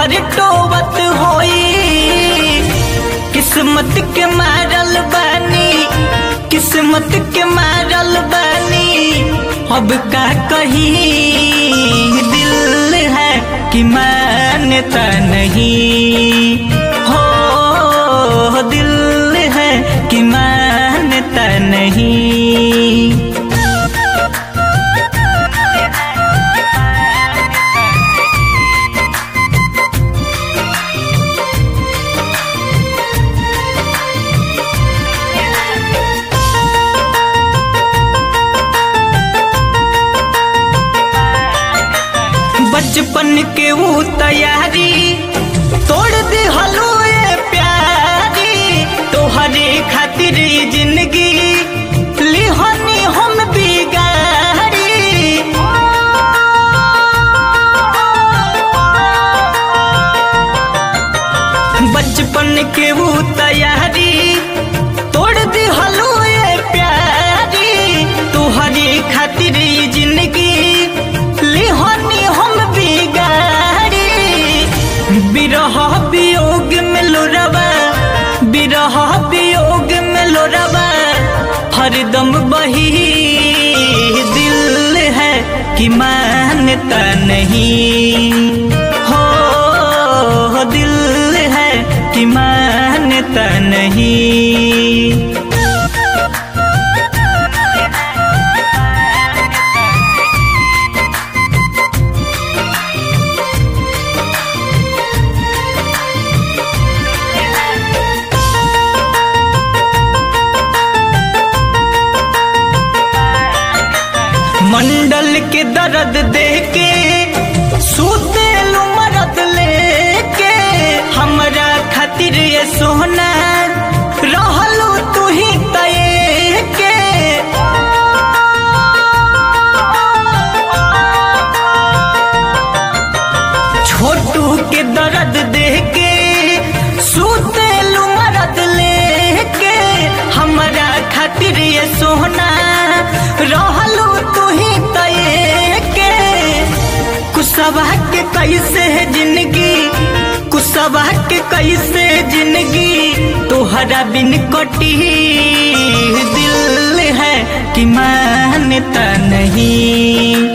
तोहर टोवत होई। किस्मत के मारल बानी, किस्मत के मारल बानी, अब का कही दिल है कि मानता नहीं हो, दिल है कि मानता नहीं। बचपन के वो तैयारी तोड़ दी हलो ये प्यारी, तोहरे खातिर जिंदगी लिहनी हम बिगाड़ी। बचपन के वो तैयारी तोड़ दी हलो ये प्यारी, तोहरे खातिर जिंदगी लिहनी हम बिगाड़ी। बिरह वियोग में लोरवा, बिरह वियोग में लोरवा हरदम बही दिल है कि मानता नहीं हो, दिल है कि मानता नहीं। मंडल के दर्द देके सूते लो मरद लेके, हमरा खातिर ये सोना रहलो तू ही तय के। छोटू के दर्द देके सूते लो मरद लेके, हमरा खातिर ये सोना रहलो तू ही तय के। कुसवा के कैसे है जिंदगी, कुसवा के कैसे जिंदगी तोहरा बिन कटी, दिल है कि मानता नहीं।